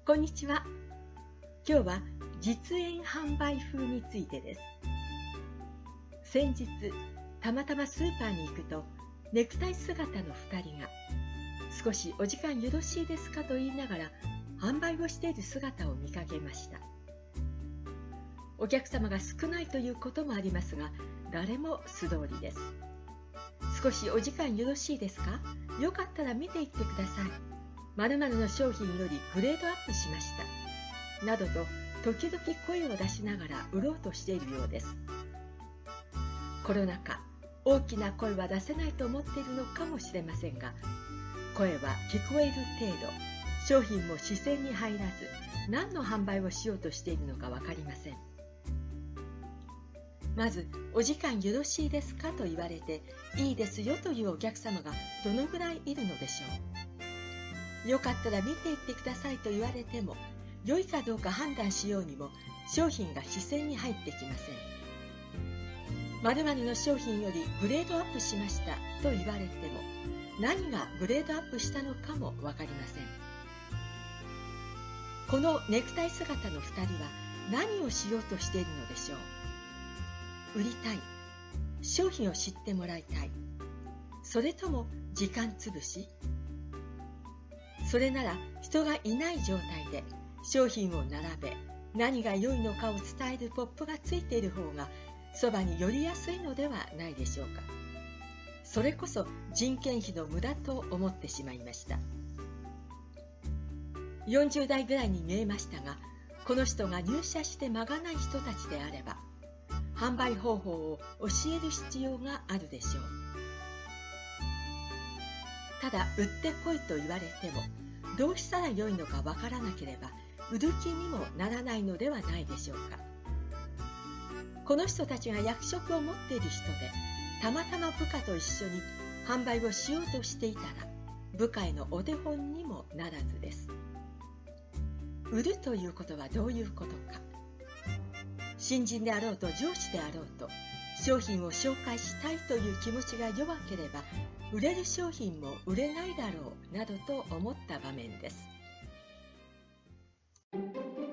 こんにちは。今日は実演販売風についてです。先日、たまたまスーパーに行くと、ネクタイ姿の2人が、少しお時間よろしいですかと言いながら、販売をしている姿を見かけました。お客様が少ないということもありますが、誰も素通りです。少しお時間よろしいですか？よかったら見ていってください。〇〇の商品よりグレードアップしました。などと時々声を出しながら売ろうとしているようです。コロナ禍、大きな声は出せないと思っているのかもしれませんが、声は聞こえる程度、商品も視線に入らず、何の販売をしようとしているのかわかりません。まず、お時間よろしいですかと言われて、いいですよというお客様がどのぐらいいるのでしょう。よかったら見ていってくださいと言われても、良いかどうか判断しようにも、商品が視線に入ってきません。〇〇の商品よりグレードアップしましたと言われても、何がグレードアップしたのかもわかりません。このネクタイ姿の2人は何をしようとしているのでしょう。売りたい、商品を知ってもらいたい、それとも時間つぶし？それなら人がいない状態で商品を並べ、何が良いのかを伝えるポップがついている方がそばに寄りやすいのではないでしょうか。それこそ人件費の無駄と思ってしまいました。40代ぐらいに見えましたが、この人が入社して間がない人たちであれば、販売方法を教える必要があるでしょう。ただ売ってこいと言われても、どうしたらよいのかわからなければ売る気にもならないのではないでしょうか。この人たちが役職を持っている人で、たまたま部下と一緒に販売をしようとしていたら、部下へのお手本にもならずです。売るということはどういうことか。新人であろうと上司であろうと、商品を紹介したいという気持ちが弱ければ、売れる商品も売れないだろうなどと思った場面です。